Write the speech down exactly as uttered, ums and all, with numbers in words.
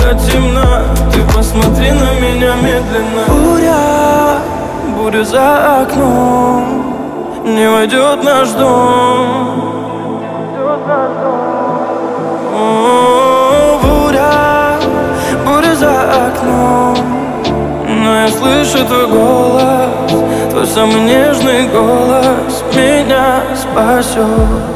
дорога темна, ты посмотри на меня медленно. Буря, буря за окном, не войдет наш дом. О, буря, буря за окном, но я слышу твой голос, твой самый нежный голос меня спасет.